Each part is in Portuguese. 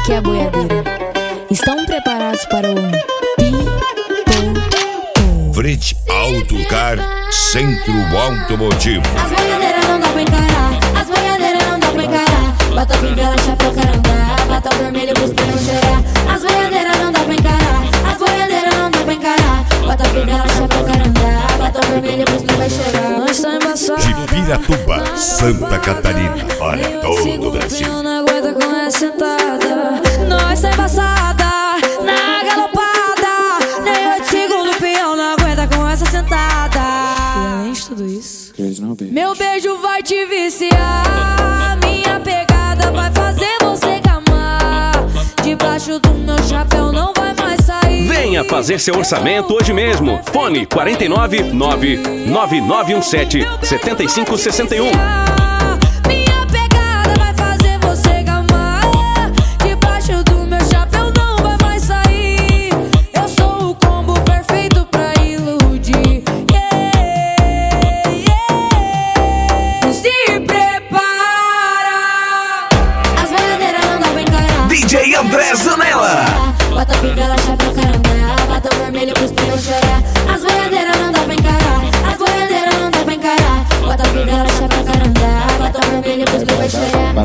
aqui é a boiadeira. Estão preparados para o Pipoco? Frit Autocar, Centro Automotivo. As boiadeiras não dá pra encarar, as boiadeiras não dá pra encarar. Bota fivela, chapéu, carandá, bota o vermelho pros pneus cheirar. As boiadeiras não dá pra encarar, as boiadeiras não dá pra encarar. Bota fivela, chapéu, carandá, bota o vermelho pros pneus cheirar. Nós tá embaçado. De Piratuba, Santa Catarina, para todo o Brasil. Eu não aguento com essa sentada. Nós tá embaçada, na galopada. Nem 8 segundos, peão não aguenta com essa sentada. E além de tudo isso, meu beijo vai te viciar. Minha pegada vai fazer você gamar. Debaixo do meu chapéu não vai mais sair. Venha fazer seu orçamento hoje mesmo. Fone 49 99917 7561. Minha pegada vai fazer você gamar. Debaixo do meu chapéu não vai mais sair. Eu sou o combo perfeito pra iludir. Se prepara. As boiadeiras não dá pra encarar. DJ André Zanella. Bota fivela, chapéu, carandá, bota o vermelho pros pneus chorar. As boiadeiras não dá pra encarar, as boiadeiras não dá pra encarar. Bota fivela, chapéu, carandá, bota o vermelho pros pneus chorar.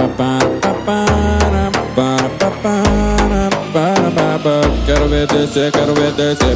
Quero ver descer, quero ver descer.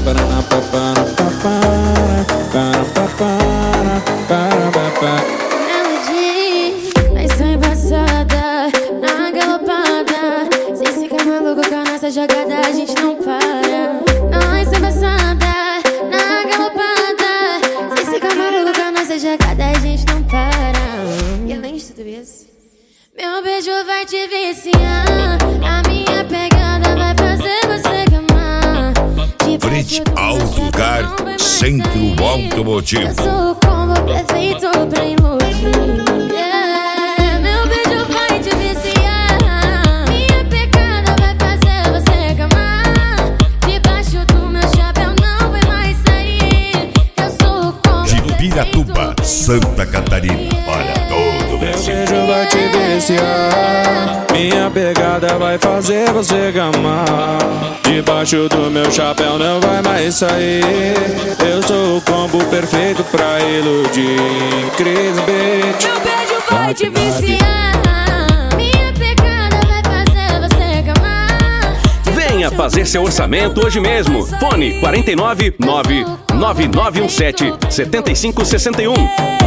Melody, nós só embaçada, na galopada. Sem ficar maluco com a nossa jogada, a gente não para. Nós só embaçada, na galopada. Sem ficar maluco com a nossa jogada, a gente não para. E além de tudo isso, meu beijo vai te viciar. A minha pegada vai fazer você gamar. Frit Autocar, Centro Automotivo. Eu sou o combo perfeito pra iludir. Meu beijo vai te viciar. Minha pegada vai fazer você gamar. Debaixo do meu chapéu não vai mais sair. Eu sou o combo De Piratuba, Santa Catarina, para todo o Meu Brasil. beijo vai te viciar. Minha pegada vai fazer você gamar. Debaixo do meu chapéu não vai mais sair. Eu sou o combo perfeito pra iludir. Cris Beat. Meu beijo vai te viciar. Minha pegada vai fazer você gamar. Venha fazer seu orçamento hoje mesmo. Fone 49 99917 7561.